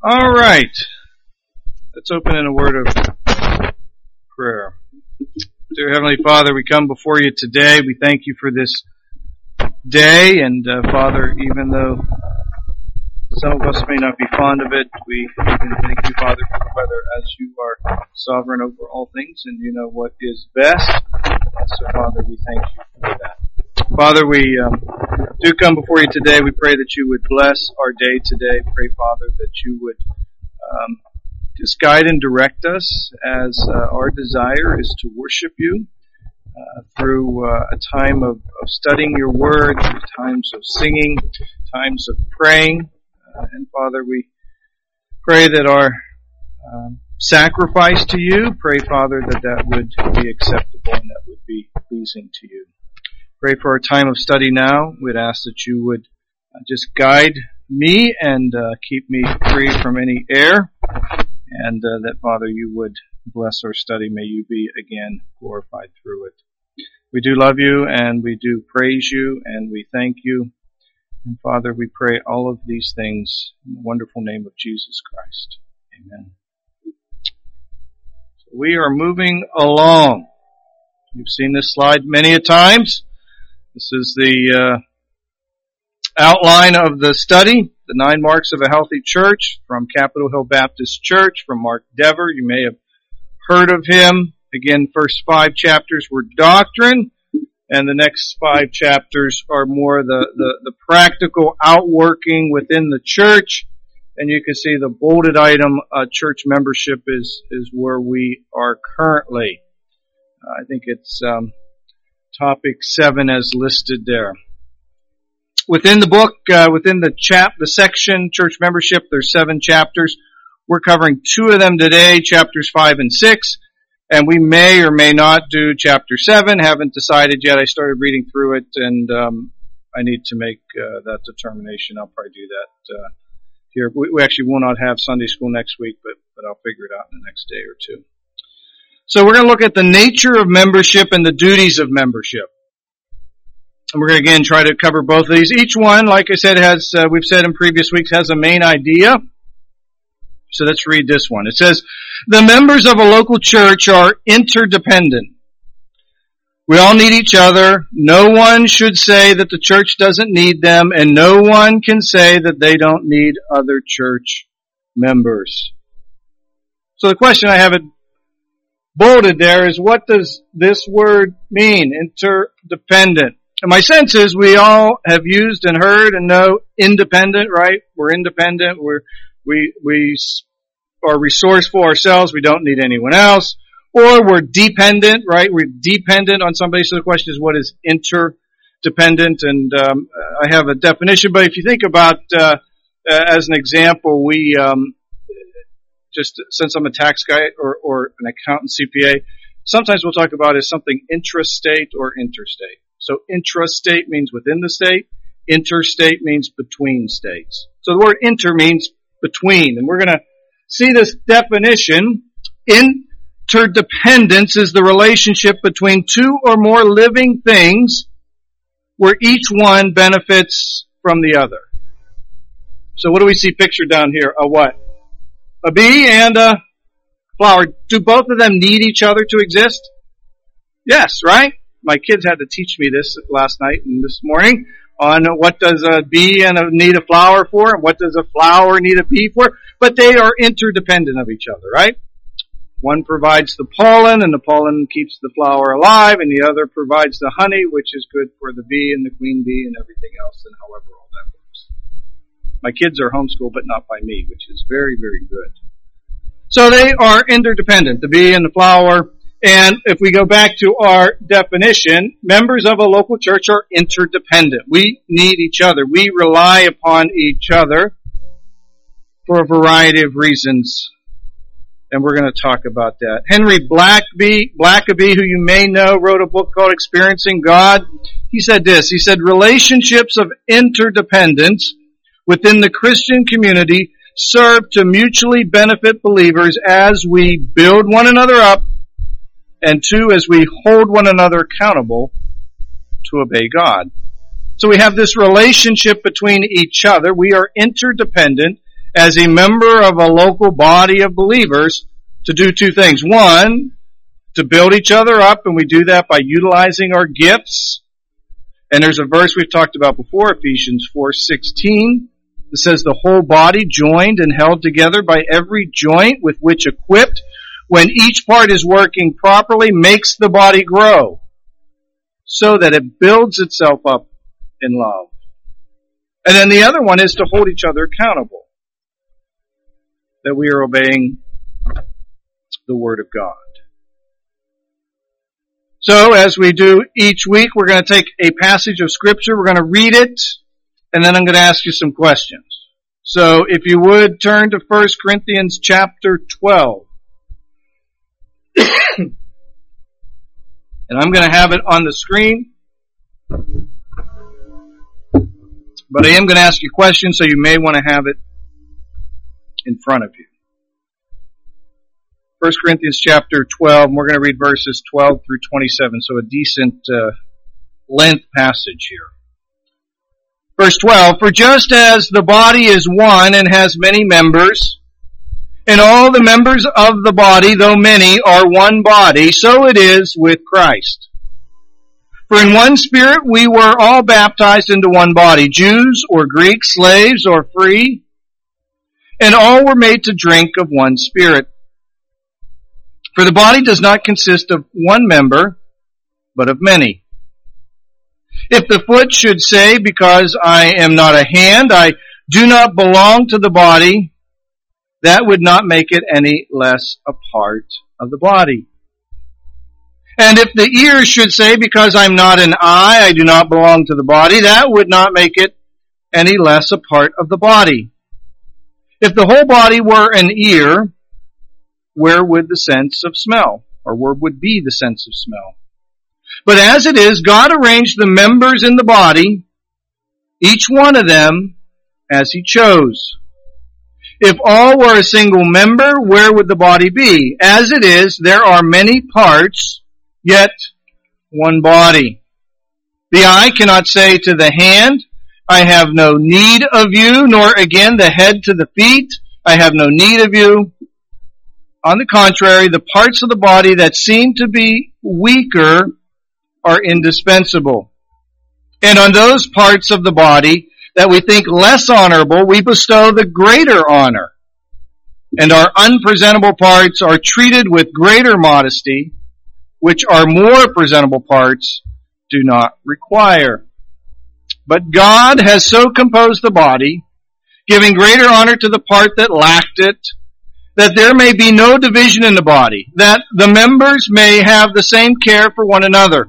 All right. Let's open in a word of prayer. Dear Heavenly Father, we come before you today. We thank you for this day. And Father, even though some of us may not be fond of it, we even thank you, Father, for the weather, as you are sovereign over all things and you know what is best. And so, Father, we thank you for that. Father, we do come before you today. We pray that you would bless our day today. Pray, Father, that you would just guide and direct us as our desire is to worship you through a time of studying your word, through times of singing, times of praying. And Father, we pray that our sacrifice to you, pray, Father, that would be acceptable and that would be pleasing to you. Pray for our time of study now. We'd ask that you would just guide me and keep me free from any error. And that, Father, you would bless our study. May you be again glorified through it. We do love you and we do praise you and we thank you. And Father, we pray all of these things in the wonderful name of Jesus Christ. Amen. So we are moving along. You've seen this slide many a times. This is the outline of the study, the 9 marks of a healthy church from Capitol Hill Baptist Church, from Mark Dever. You may have heard of him. Again, first 5 chapters were doctrine, and the next 5 chapters are more the practical outworking within the church. And you can see the bolded item, church membership is where we are currently. I think it's topic 7 as listed there. Within the book, within the section, church membership, there's 7 chapters. We're covering 2 of them today, chapters 5 and 6. And we may or may not do chapter 7. Haven't decided yet. I started reading through it and, I need to make, that determination. I'll probably do that, here. We actually will not have Sunday school next week, but I'll figure it out in the next day or 2. So we're going to look at the nature of membership and the duties of membership. And we're going to again try to cover both of these. Each one, like I said, has, we've said in previous weeks, has a main idea. So let's read this one. It says, the members of a local church are interdependent. We all need each other. No one should say that the church doesn't need them, and no one can say that they don't need other church members. So the question I have it bolded there is, what does this word mean, interdependent? And my sense is we all have used and heard and know independent, right? We're independent. We are resourceful ourselves. We don't need anyone else. Or we're dependent, right? We're dependent on somebody. So the question is, what is interdependent? And I have a definition, but if you think about, as an example, we just since I'm a tax guy or an accountant CPA, sometimes we'll talk about is something intrastate or interstate. So intrastate means within the state. Interstate means between states. So the word inter means between. And we're going to see this definition. Interdependence is the relationship between 2 or more living things where each one benefits from the other. So what do we see pictured down here? A what? A bee and a flower. Do both of them need each other to exist? Yes, right? My kids had to teach me this last night and this morning on what does a bee need a flower for and what does a flower need a bee for. But they are interdependent of each other, right? One provides the pollen and the pollen keeps the flower alive, and the other provides the honey, which is good for the bee and the queen bee and everything else, and however all that works. My kids are homeschooled, but not by me, which is very, very good. So they are interdependent, the bee and the flower. And if we go back to our definition, members of a local church are interdependent. We need each other. We rely upon each other for a variety of reasons. And we're going to talk about that. Henry Blackaby, who you may know, wrote a book called Experiencing God. He said this. He said, relationships of interdependence within the Christian community serve to mutually benefit believers as we build one another up, and 2, as we hold one another accountable to obey God. So we have this relationship between each other. We are interdependent, as a member of a local body of believers to do two things. One, to build each other up, and we do that by utilizing our gifts. And there's a verse we've talked about before, Ephesians 4:16, that says the whole body joined and held together by every joint with which equipped, when each part is working properly, makes the body grow so that it builds itself up in love. And then the other one is to hold each other accountable, that we are obeying the Word of God. So as we do each week, we're going to take a passage of Scripture, we're going to read it, and then I'm going to ask you some questions. So if you would turn to 1 Corinthians chapter 12. And I'm going to have it on the screen. But I am going to ask you questions, so you may want to have it in front of you. 1 Corinthians chapter 12, and we're going to read verses 12 through 27, so a decent length passage here. Verse 12, for just as the body is one and has many members, and all the members of the body, though many, are one body, so it is with Christ. For in one Spirit we were all baptized into one body, Jews or Greeks, slaves or free, and all were made to drink of one Spirit. For the body does not consist of one member, but of many. If the foot should say, because I am not a hand, I do not belong to the body, that would not make it any less a part of the body. And if the ear should say, because I'm not an eye, I do not belong to the body, that would not make it any less a part of the body. If the whole body were an ear, where would the sense of smell? Or where would be the sense of smell? But as it is, God arranged the members in the body, each one of them as He chose. If all were a single member, where would the body be? As it is, there are many parts, yet one body. The eye cannot say to the hand, I have no need of you, nor again the head to the feet, I have no need of you. On the contrary, the parts of the body that seem to be weaker are indispensable. And on those parts of the body that we think less honorable, we bestow the greater honor. And our unpresentable parts are treated with greater modesty, which our more presentable parts do not require. But God has so composed the body, giving greater honor to the part that lacked it, that there may be no division in the body, that the members may have the same care for one another.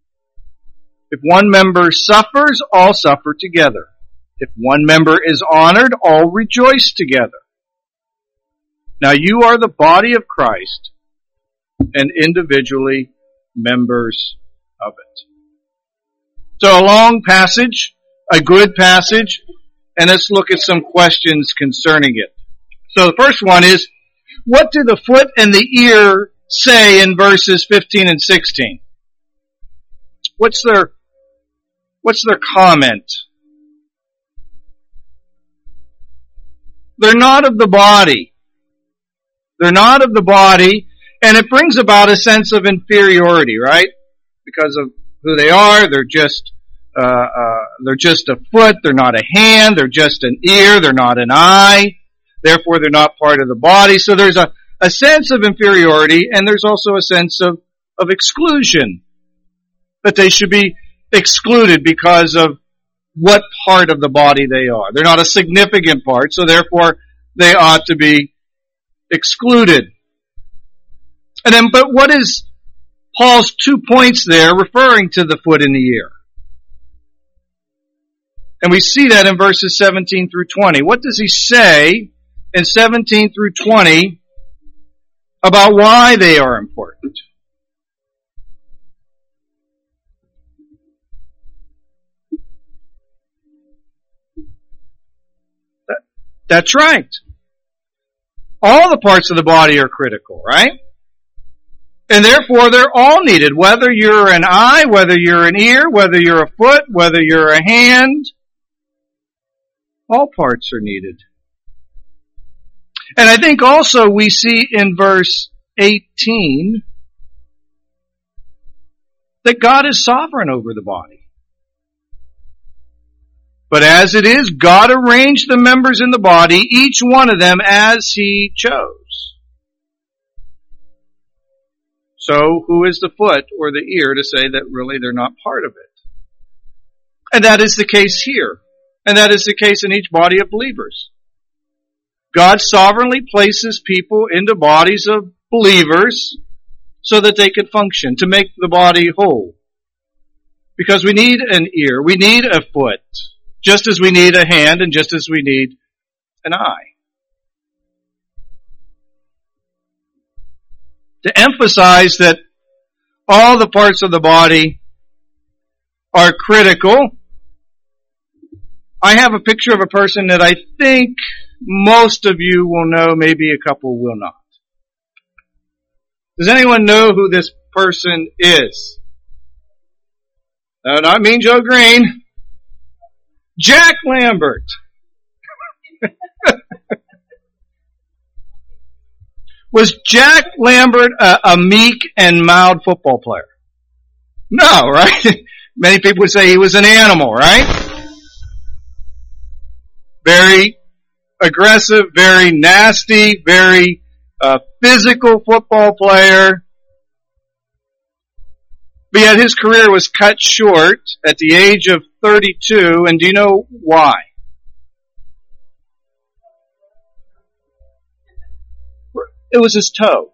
If one member suffers, all suffer together. If one member is honored, all rejoice together. Now you are the body of Christ, and individually members of it. So a long passage, a good passage, and let's look at some questions concerning it. So the first one is, what do the foot and the ear say in verses 15 and 16? What's their comment? They're not of the body. They're not of the body, and it brings about a sense of inferiority, right? Because of who they are. They're just a foot. They're not a hand. They're just an ear. They're not an eye. Therefore, they're not part of the body. So there's a sense of inferiority, and there's also a sense of exclusion. That they should be excluded because of what part of the body they are. They're not a significant part, so therefore they ought to be excluded. And then, but what is Paul's 2 points there referring to the foot and the ear? And we see that in verses 17 through 20. What does he say in 17 through 20 about why they are important? That's right. All the parts of the body are critical, right? And therefore they're all needed, whether you're an eye, whether you're an ear, whether you're a foot, whether you're a hand. All parts are needed. And I think also we see in verse 18 that God is sovereign over the body. But as it is, God arranged the members in the body, each one of them as He chose. So who is the foot or the ear to say that really they're not part of it? And that is the case here. And that is the case in each body of believers. God sovereignly places people into bodies of believers so that they can function, to make the body whole. Because we need an ear, we need a foot, just as we need a hand and just as we need an eye. To emphasize that all the parts of the body are critical, I have a picture of a person that I think most of you will know, maybe a couple will not. Does anyone know who this person is? No, not Mean Joe Green. Jack Lambert. Was Jack Lambert a meek and mild football player? No, right? Many people would say he was an animal, right? Very aggressive, very nasty, very physical football player. But yet his career was cut short at the age of 32, and do you know why? It was his toe.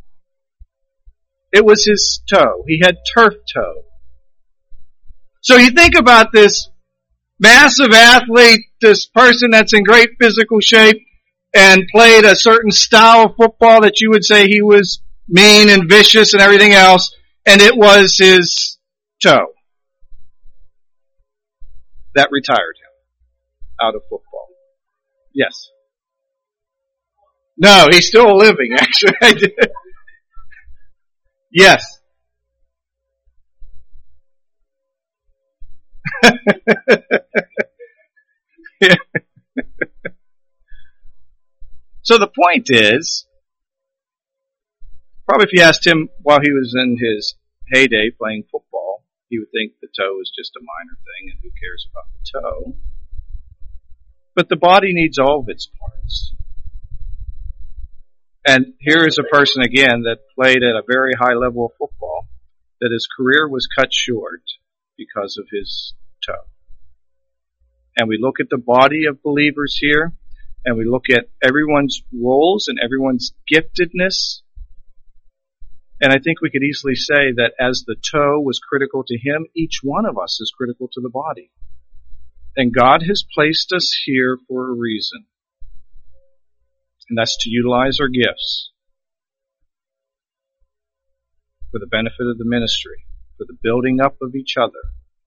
It was his toe. He had turf toe. So you think about this massive athlete, this person that's in great physical shape and played a certain style of football that you would say he was mean and vicious and everything else, and it was his toe that retired him out of football. Yes. No, he's still living, actually. Yes. Yeah. So the point is, probably if you asked him while he was in his heyday playing football, he would think the toe is just a minor thing and who cares about the toe. But the body needs all of its parts. And here is a person again that played at a very high level of football, that his career was cut short because of his toe. And we look at the body of believers here, and we look at everyone's roles and everyone's giftedness. And I think we could easily say that as the toe was critical to him, each one of us is critical to the body. And God has placed us here for a reason. And that's to utilize our gifts for the benefit of the ministry, for the building up of each other.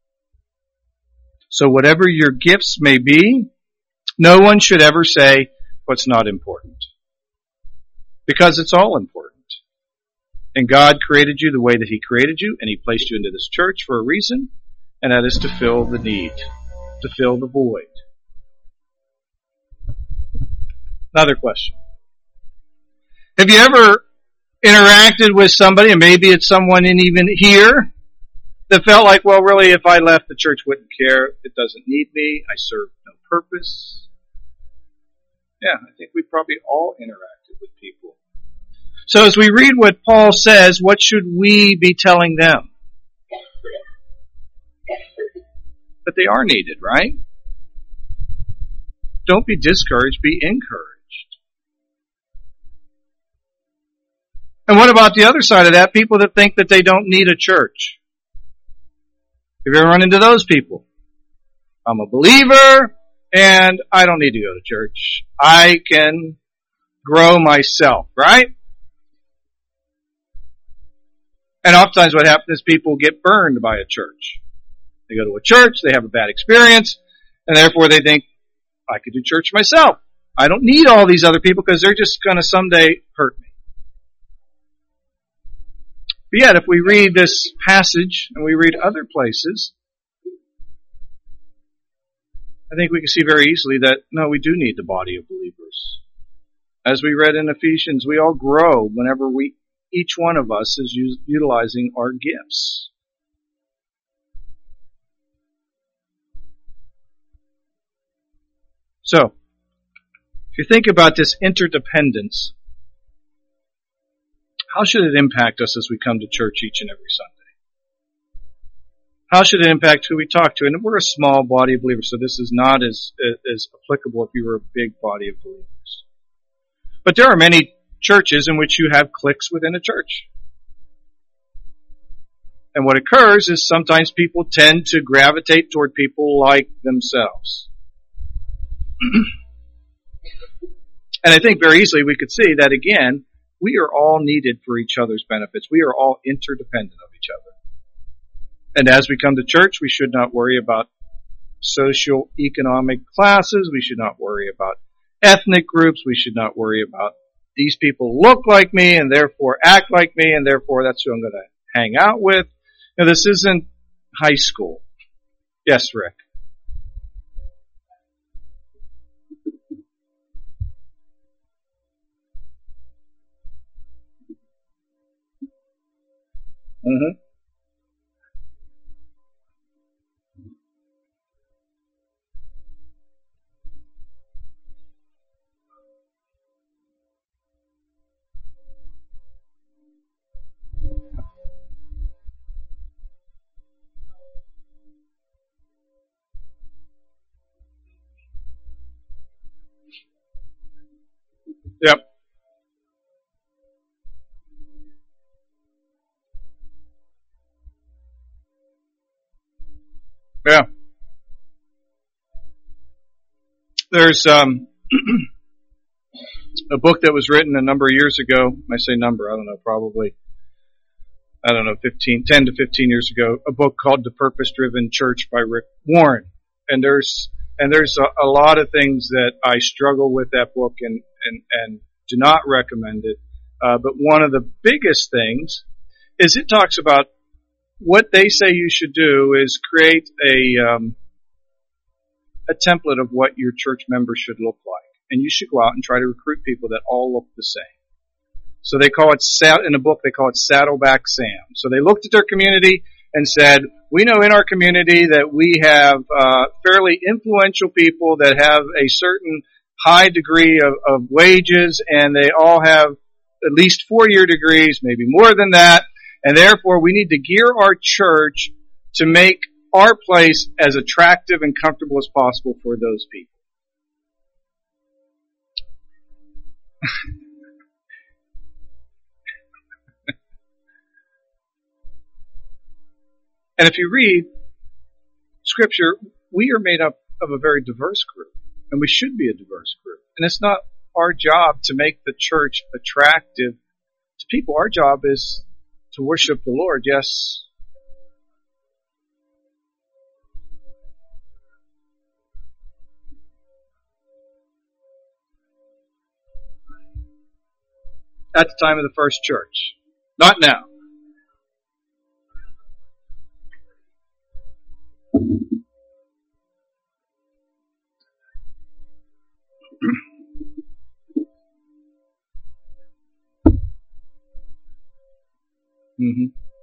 So whatever your gifts may be, no one should ever say what's not important. Because it's all important. And God created you the way that He created you, and He placed you into this church for a reason, and that is to fill the need, to fill the void. Another question. Have you ever interacted with somebody, and maybe it's someone in even here, that felt like, well, really, if I left, the church wouldn't care. It doesn't need me. I serve no purpose. Yeah, I think we probably all interacted with people. So as we read what Paul says, what should we be telling them? That they are needed, right? Don't be discouraged, be encouraged. And what about the other side of that? People that think that they don't need a church. Have you ever run into those people? I'm a believer, and I don't need to go to church. I can grow myself, right? And oftentimes what happens is people get burned by a church. They go to a church, they have a bad experience, and therefore they think, I could do church myself. I don't need all these other people because they're just going to someday hurt me. But yet, if we read this passage and we read other places, I think we can see very easily that, no, we do need the body of believers. As we read in Ephesians, we all grow whenever each one of us is utilizing our gifts. So, if you think about this interdependence, how should it impact us as we come to church each and every Sunday? How should it impact who we talk to? And we're a small body of believers, so this is not as applicable if you were a big body of believers. But there are many churches in which you have cliques within a church. And what occurs is sometimes people tend to gravitate toward people like themselves. And I think very easily we could see that again, we are all needed for each other's benefits. We are all interdependent of each other. And as we come to church, we should not worry about socio-economic classes. We should not worry about ethnic groups. We should not worry about these people look like me and therefore act like me and therefore that's who I'm going to hang out with. Now, this isn't high school. Yes, Rick. Mm-hmm. Yep. Yeah. There's a book that was written a number of years ago. I say number, I don't know, probably 10 to 15 years ago, a book called The Purpose-Driven Church by Rick Warren. And there's a lot of things that I struggle with that book and do not recommend it. But one of the biggest things is it talks about what they say you should do is create a template of what your church members should look like. And you should go out and try to recruit people that all look the same. So they call it, in the book, they call it Saddleback Sam. So they looked at their community and said, we know in our community that we have fairly influential people that have a certain high degree of wages, and they all have at least 4-year degrees, maybe more than that, and therefore we need to gear our church to make our place as attractive and comfortable as possible for those people. And if you read Scripture, we are made up of a very diverse group, and we should be a diverse group. And it's not our job to make the church attractive to people. Our job is to worship the Lord, yes. At the time of the first church. Not now. Mm-hmm.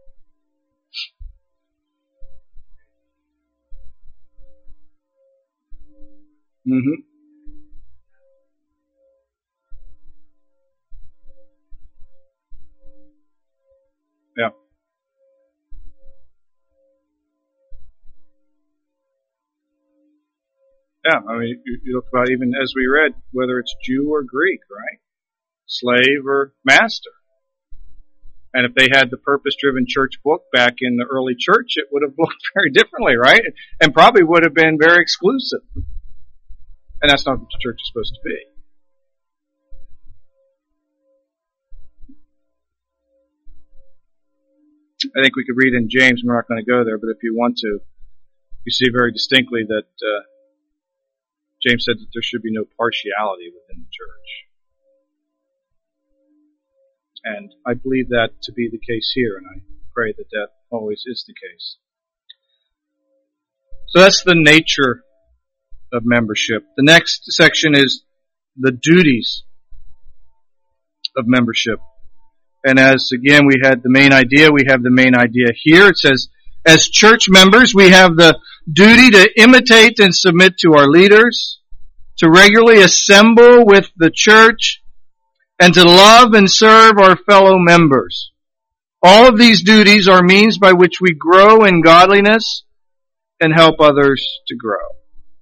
Mm-hmm. Yeah. Yeah, I mean, you look about even as we read, whether it's Jew or Greek, right? Slave or master. And if they had the Purpose-Driven Church book back in the early church, it would have looked very differently, right? And probably would have been very exclusive. And that's not what the church is supposed to be. I think we could read in James, we're not going to go there, but if you want to, you see very distinctly that James said that there should be no partiality within the church. And I believe that to be the case here, and I pray that that always is the case. So that's the nature of membership. The next section is the duties of membership. And as, again, we had the main idea, we have the main idea here. It says, as church members, we have the duty to imitate and submit to our leaders, to regularly assemble with the church, and to love and serve our fellow members. All of these duties are means by which we grow in godliness and help others to grow.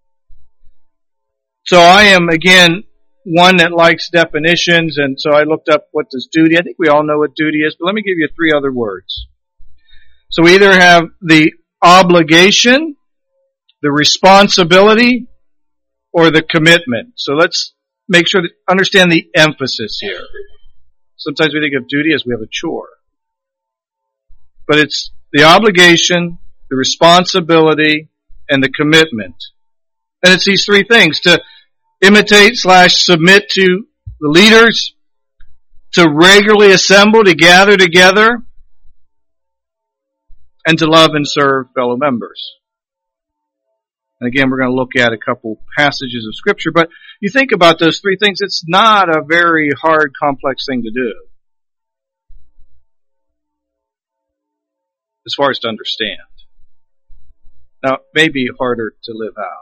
So I am, again, one that likes definitions, and so I looked up what does duty. I think we all know what duty is, but let me give you 3 other words. So we either have the obligation, the responsibility, or the commitment. So let's make sure to understand the emphasis here. Sometimes we think of duty as we have a chore. But it's the obligation, the responsibility, and the commitment. And it's these 3 things: to imitate/submit to the leaders, to regularly assemble, to gather together, and to love and serve fellow members. And again, we're going to look at a couple passages of Scripture, but you think about those 3 things, it's not a very hard, complex thing to do, as far as to understand. Now, it may be harder to live out.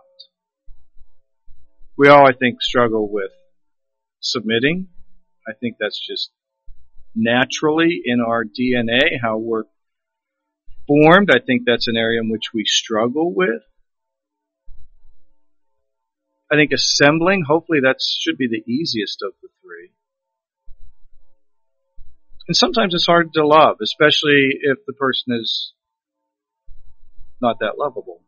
We all, I think, struggle with submitting. I think that's just naturally in our DNA, how we're formed. I think that's an area in which we struggle with. I think assembling, hopefully that should be the easiest of the 3. And sometimes it's hard to love, especially if the person is not that lovable.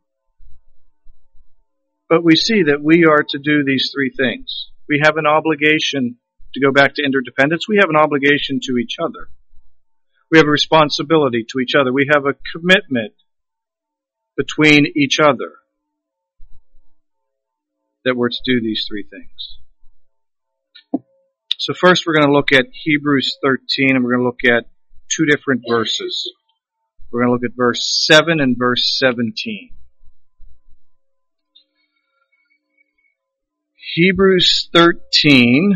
But we see that we are to do these 3 things. We have an obligation to go back to interdependence. We have an obligation to each other. We have a responsibility to each other. We have a commitment between each other that we're to do these 3 things. So first we're going to look at Hebrews 13, and we're going to look at 2 different verses. We're going to look at verse 7 and verse 17. Hebrews 13,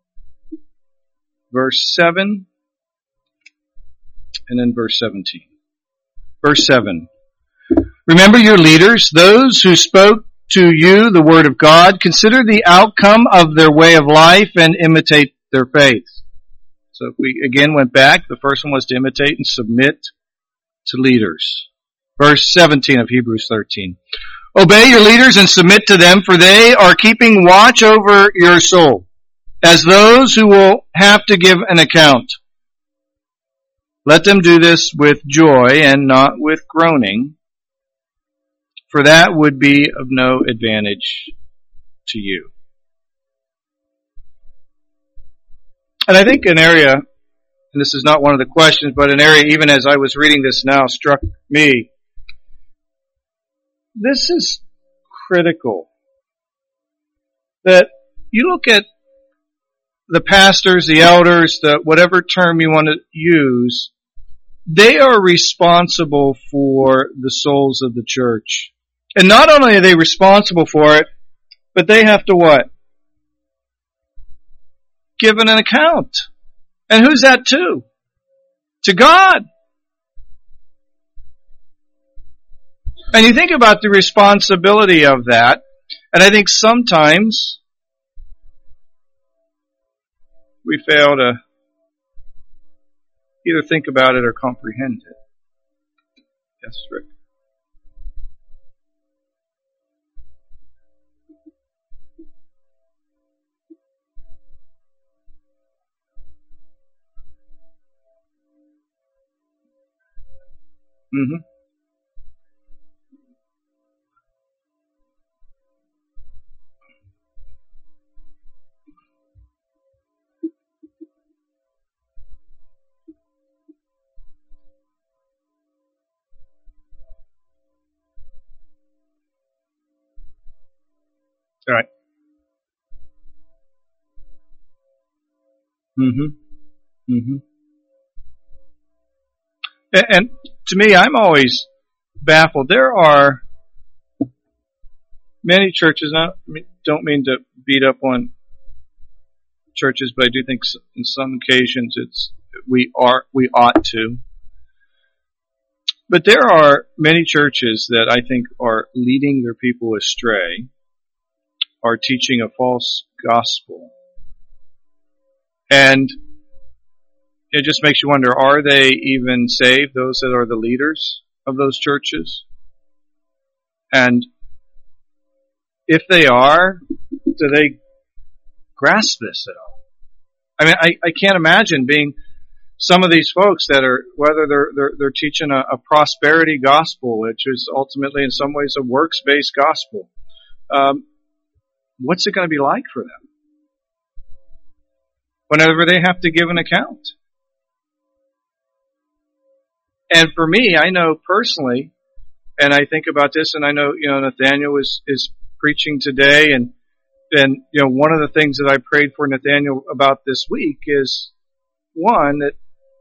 verse 7, and then verse 17. Verse 7. Remember your leaders, those who spoke to you the word of God. Consider the outcome of their way of life and imitate their faith. So if we again went back, the first one was to imitate and submit to leaders. Verse 17 of Hebrews 13. Obey your leaders and submit to them, for they are keeping watch over your soul, as those who will have to give an account. Let them do this with joy and not with groaning, for that would be of no advantage to you. And I think an area, and this is not one of the questions, but an area even as I was reading this now struck me. This is critical. That you look at the pastors, the elders, the whatever term you want to use, they are responsible for the souls of the church. And not only are they responsible for it, but they have to what? Give an account. And who's that to? To God. And you think about the responsibility of that, and I think sometimes we fail to either think about it or comprehend it. Yes, Rick? Mm-hmm. All right. Mm-hmm. Mm-hmm. And to me, I'm always baffled. There are many churches, I don't mean to beat up on churches, but I do think in some occasions we ought to. But there are many churches that I think are leading their people astray, are teaching a false gospel. And it just makes you wonder, are they even saved, those that are the leaders of those churches? And if they are, do they grasp this at all? I mean, I can't imagine being some of these folks that are, whether they're teaching a prosperity gospel, which is ultimately in some ways a works-based gospel. What's it going to be like for them whenever they have to give an account? And for me, I know personally, and I think about this, and I know, Nathaniel is preaching today, and one of the things that I prayed for Nathaniel about this week is, one, that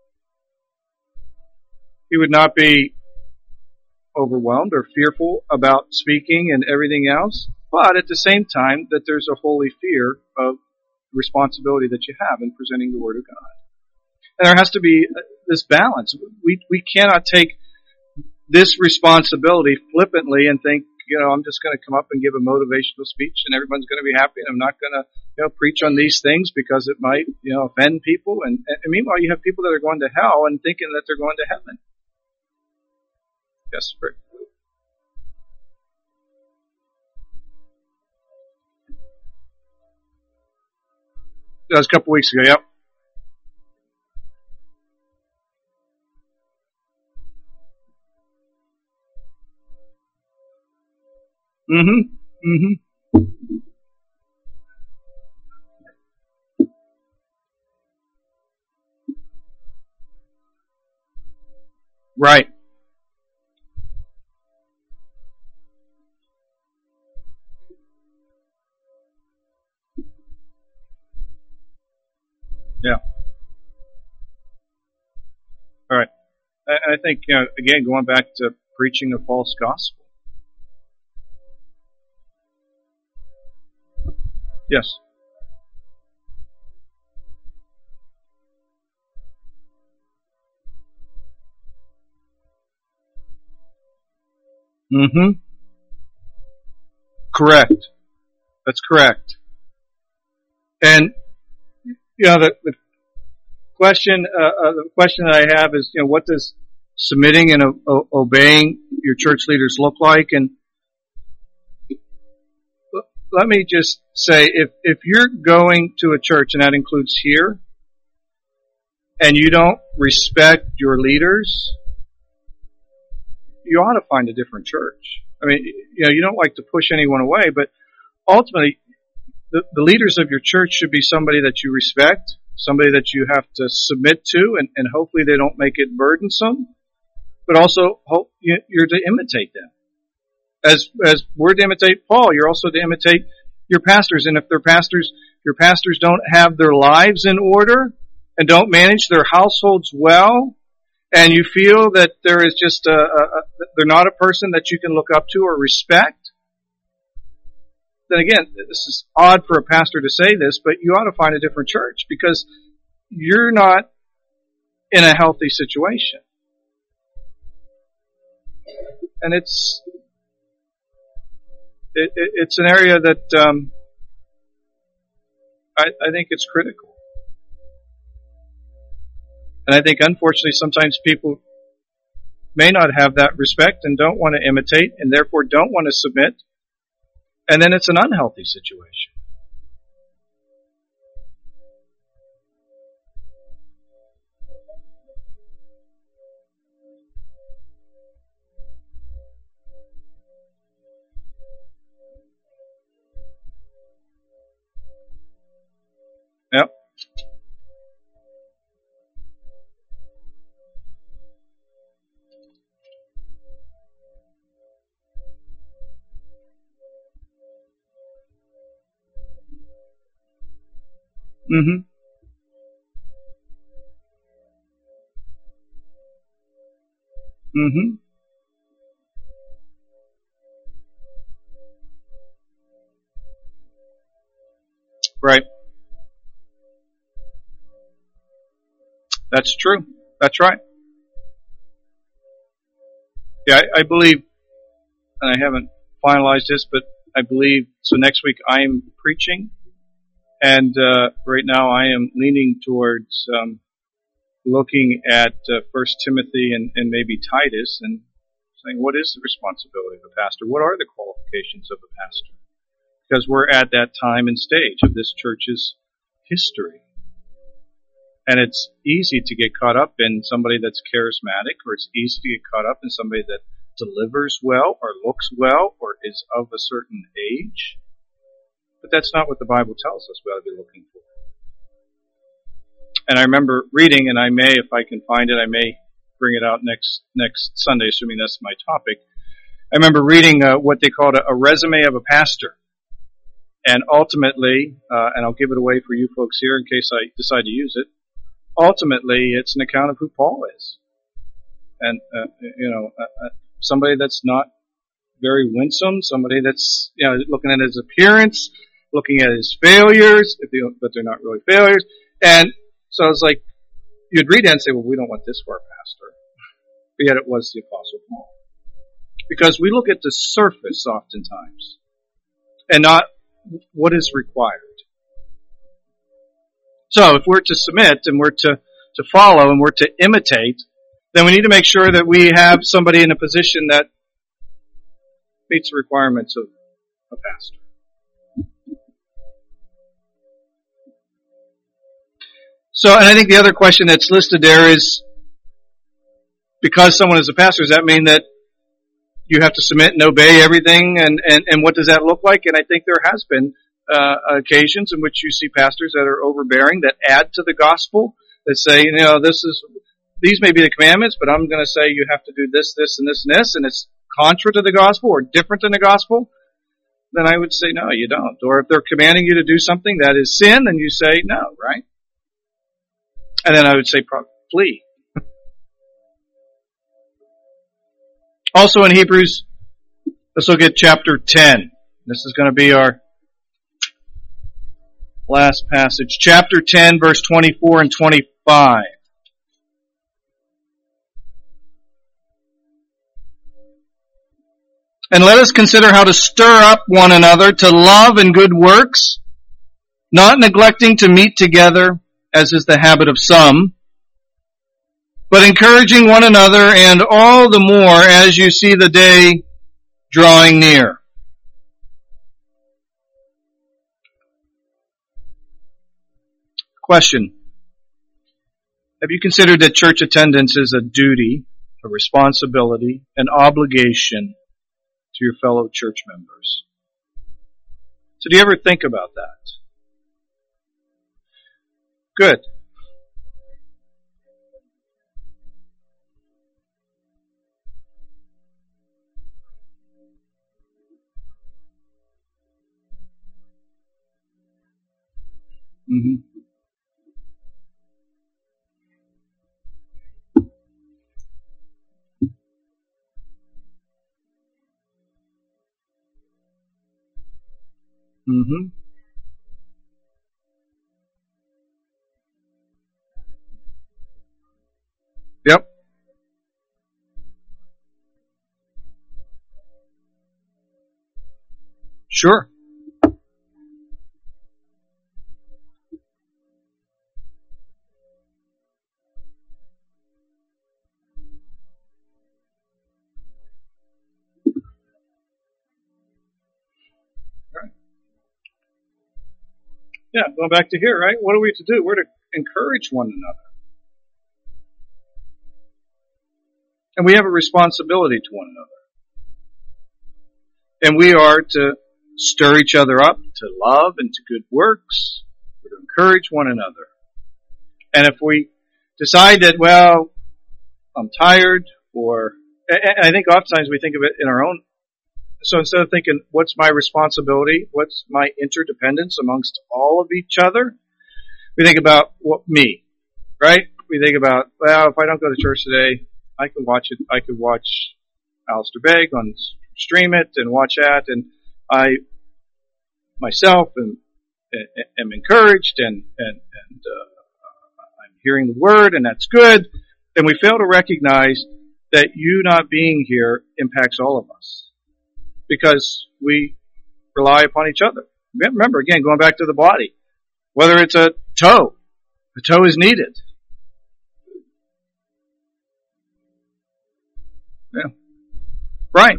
he would not be overwhelmed or fearful about speaking and everything else, but at the same time that there's a holy fear of responsibility that you have in presenting the Word of God. And there has to be this balance. We cannot take this responsibility flippantly and think, I'm just going to come up and give a motivational speech and everyone's going to be happy, and I'm not going to preach on these things because it might offend people. And meanwhile, you have people that are going to hell and thinking that they're going to heaven. Yes, Rick. That was a couple weeks ago, yep. Right. Yeah. All right. I think, again, going back to preaching a false gospel. Yes. Correct. That's correct. And, the question that I have is, what does submitting and obeying your church leaders look like? And let me just say, if you're going to a church, and that includes here, and you don't respect your leaders, you ought to find a different church. I mean, you don't like to push anyone away, but ultimately, the leaders of your church should be somebody that you respect, somebody that you have to submit to, and hopefully they don't make it burdensome, but also hope you're to imitate them. As we're to imitate Paul, you're also to imitate your pastors. And if your pastors don't have their lives in order and don't manage their households well, and you feel that there is just they're not a person that you can look up to or respect, then again, this is odd for a pastor to say this, but you ought to find a different church because you're not in a healthy situation. And it's an area that I think it's critical. And I think, unfortunately, sometimes people may not have that respect and don't want to imitate and therefore don't want to submit. And then it's an unhealthy situation. Yep. Right. That's true. That's right. Yeah, I believe, and I haven't finalized this, but I believe, so next week I am preaching, and right now I am leaning towards looking at 1 Timothy and maybe Titus and saying, what is the responsibility of a pastor? What are the qualifications of a pastor? Because we're at that time and stage of this church's history. And it's easy to get caught up in somebody that's charismatic, or it's easy to get caught up in somebody that delivers well, or looks well, or is of a certain age. But that's not what the Bible tells us we ought to be looking for. And I remember reading, and I may, if I can find it, I may bring it out next Sunday, assuming that's my topic. I remember reading what they called a resume of a pastor. And ultimately, and I'll give it away for you folks here in case I decide to use it, ultimately, it's an account of who Paul is. And, somebody that's not very winsome, somebody that's, looking at his appearance, looking at his failures, but they're not really failures. And so it's like, you'd read it and say, well, we don't want this for our pastor. But yet it was the Apostle Paul. Because we look at the surface oftentimes, and not what is required. So if we're to submit and we're to follow and we're to imitate, then we need to make sure that we have somebody in a position that meets the requirements of a pastor. So, and I think the other question that's listed there is, because someone is a pastor, does that mean that you have to submit and obey everything? And what does that look like? And I think there has been occasions in which you see pastors that are overbearing, that add to the gospel, that say, these may be the commandments, but I'm going to say you have to do this, this, and this, and this, and it's contra to the gospel or different than the gospel. Then I would say, no, you don't. Or if they're commanding you to do something that is sin, then you say no, right? And then I would say flee. Also in Hebrews, let's look at chapter 10. This is going to be our last passage. Chapter 10, verse 24 and 25. And let us consider how to stir up one another to love and good works, not neglecting to meet together, as is the habit of some, but encouraging one another, and all the more as you see the day drawing near. Question. Have you considered that church attendance is a duty, a responsibility, an obligation to your fellow church members? So do you ever think about that? Good. Mm-hmm. Mm-hmm. Yep. Sure. Right. Yeah, going back to here, right? What are we to do? We're to encourage one another. And we have a responsibility to one another. And we are to stir each other up to love and to good works. We're to encourage one another. And if we decide that, well, I'm tired, or, and I think oftentimes we think of it in our own, so instead of thinking, what's my responsibility? What's my interdependence amongst all of each other? We think about me, right? We think about, well, if I don't go to church today, I could watch it. I could watch Alistair Begg on stream it and watch that, and I myself am encouraged and I'm hearing the word, and that's good, then we fail to recognize that you not being here impacts all of us because we rely upon each other. Remember, again, going back to the body, whether it's a toe is needed. Yeah. Right.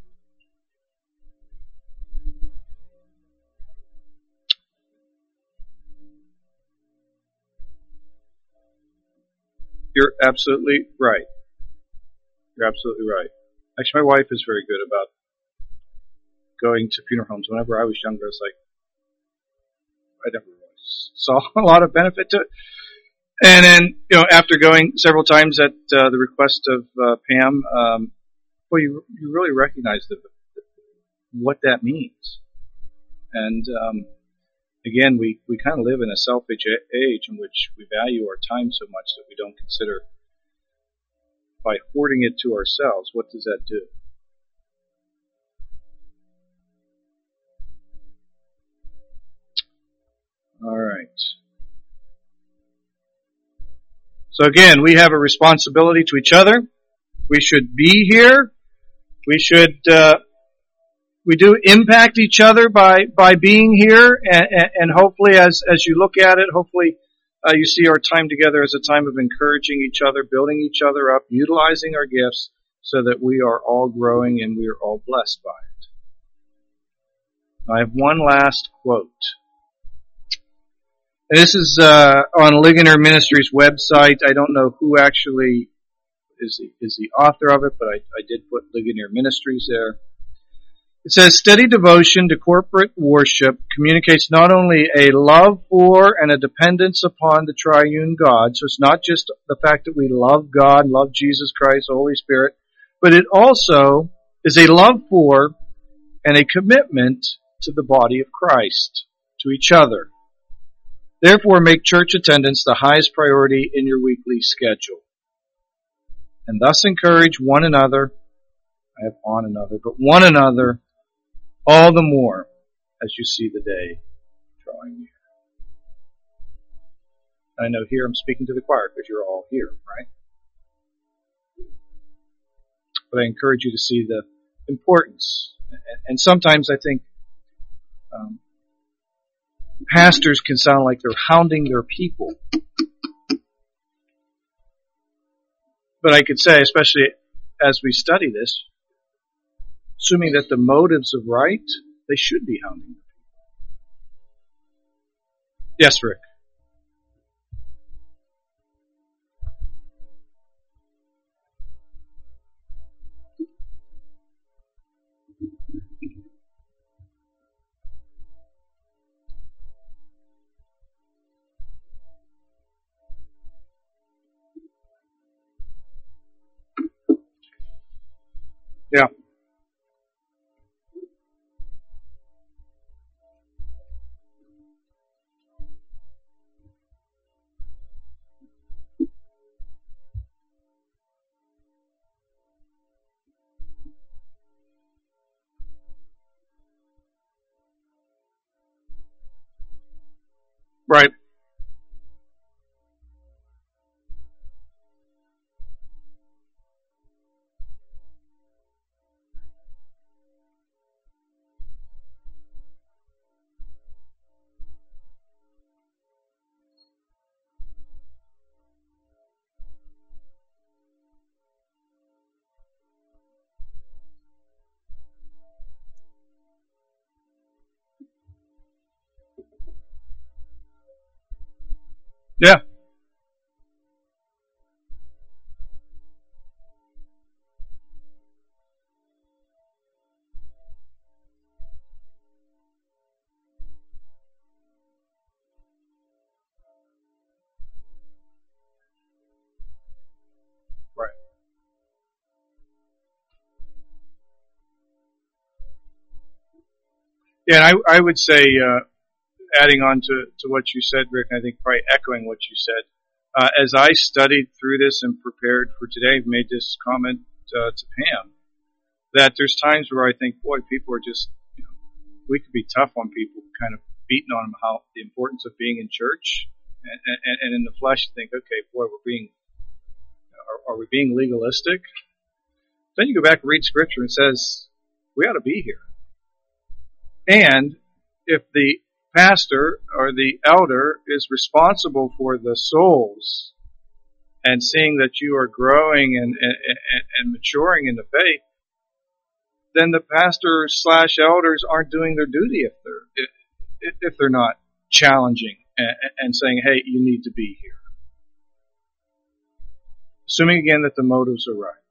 You're absolutely right. You're absolutely right. Actually, my wife is very good about going to funeral homes. Whenever I was younger, I was like, I never really saw a lot of benefit to it. And then, after going several times at the request of Pam, well, you really recognize what that means. And again, we kind of live in a selfish age in which we value our time so much that we don't consider, by hoarding it to ourselves, what does that do? All right. So again, we have a responsibility to each other. We should be here. We should, we do impact each other by being here, and hopefully as you look at it, hopefully you see our time together as a time of encouraging each other, building each other up, utilizing our gifts so that we are all growing and we are all blessed by it. I have one last quote. And this is on Ligonier Ministries website. I don't know who actually is the author of it, but I did put Ligonier Ministries there. It says, steady devotion to corporate worship communicates not only a love for and a dependence upon the triune God, so it's not just the fact that we love God, love Jesus Christ, the Holy Spirit, but it also is a love for and a commitment to the body of Christ, to each other. Therefore, make church attendance the highest priority in your weekly schedule. And thus encourage one another, I have on another, but one another, all the more as you see the day drawing near. I know here I'm speaking to the choir because you're all here, right? But I encourage you to see the importance. And sometimes I think pastors can sound like they're hounding their people. But I could say, especially as we study this, assuming that the motives are right, they should be hounding the people. Yes, Rick. Yeah. Right. Yeah. Right. Yeah, and I would say, adding on to what you said, Rick, I think probably echoing what you said, as I studied through this and prepared for today, I've made this comment to Pam, that there's times where I think, boy, people are just, we could be tough on people, kind of beating on them how the importance of being in church. And in the flesh you think, okay, boy, are we being legalistic? Then you go back and read Scripture and it says, we ought to be here. And if the pastor or the elder is responsible for the souls and seeing that you are growing and maturing in the faith, then the pastor / elders aren't doing their duty if they're not challenging and saying, hey, you need to be here. Assuming again that the motives are right.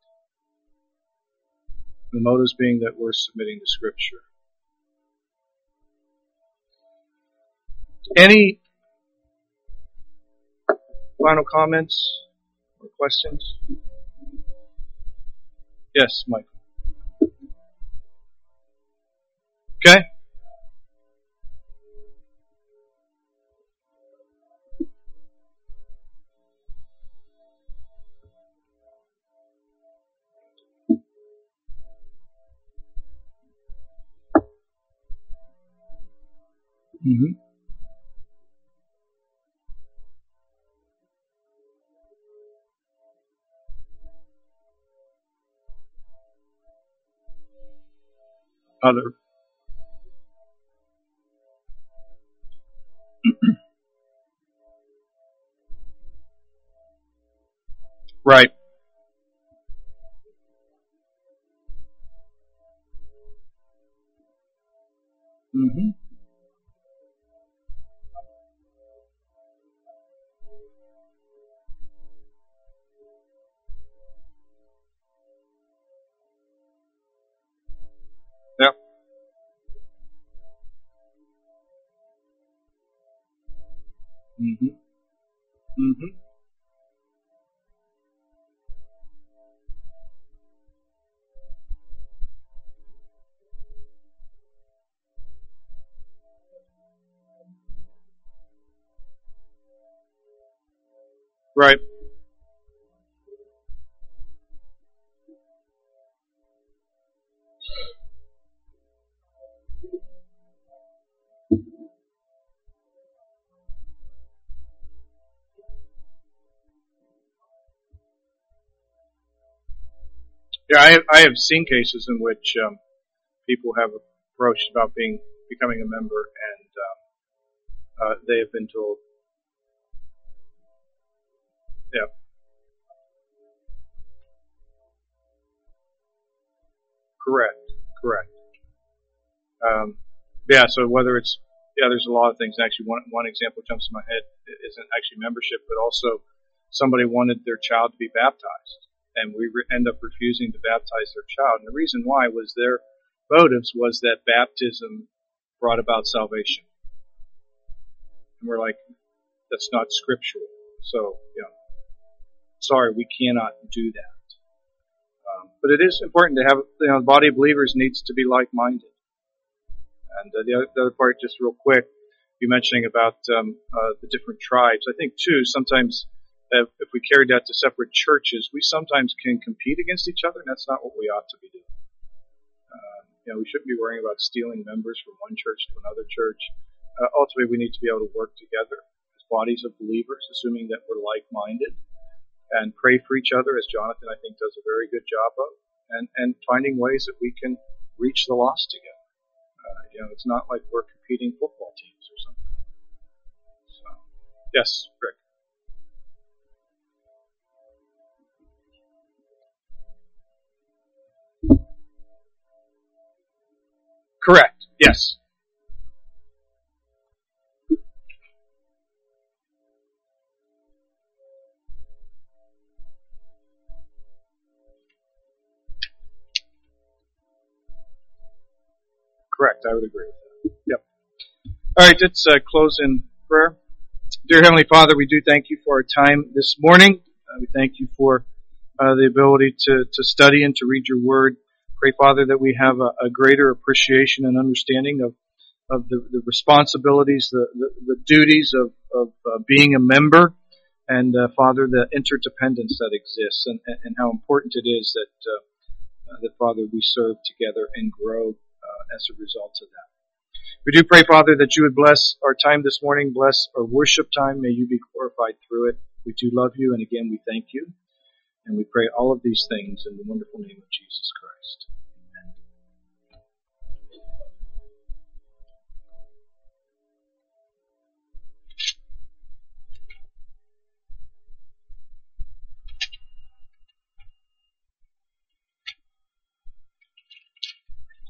The motives being that we're submitting to Scripture. Any final comments or questions? Yes, Michael. Okay. Mm-hmm. Other. Right. Mm-hmm. Yep. Mm-hmm. Mm-hmm. Right. Yeah, I have seen cases in which people have approached about becoming a member, and they have been told, yeah, correct. Yeah, so whether it's, there's a lot of things. Actually, one example jumps in my head isn't actually membership, but also somebody wanted their child to be baptized, and we end up refusing to baptize their child. And the reason why was their motives was that baptism brought about salvation. And we're like, that's not scriptural. So, sorry, we cannot do that. But it is important to have, the body of believers needs to be like-minded. And the other part, just real quick, you mentioning about the different tribes. I think, too, sometimes if we carried that to separate churches, we sometimes can compete against each other, and that's not what we ought to be doing. We shouldn't be worrying about stealing members from one church to another church. Ultimately, we need to be able to work together as bodies of believers, assuming that we're like-minded, and pray for each other, as Jonathan, I think, does a very good job of, and finding ways that we can reach the lost together. It's not like we're competing football teams or something. So, yes, Rick. Correct. Yes. Correct. I would agree with that. Yep. All right, let's close in prayer. Dear Heavenly Father, we do thank you for our time this morning. We thank you for the ability to study and to read your word. Pray, Father, that we have a greater appreciation and understanding of the responsibilities, the duties of being a member, and Father, the interdependence that exists, and how important it is that Father, we serve together and grow as a result of that. We do pray, Father, that you would bless our time this morning, bless our worship time. May you be glorified through it. We do love you, and again, we thank you. And we pray all of these things in the wonderful name of Jesus Christ.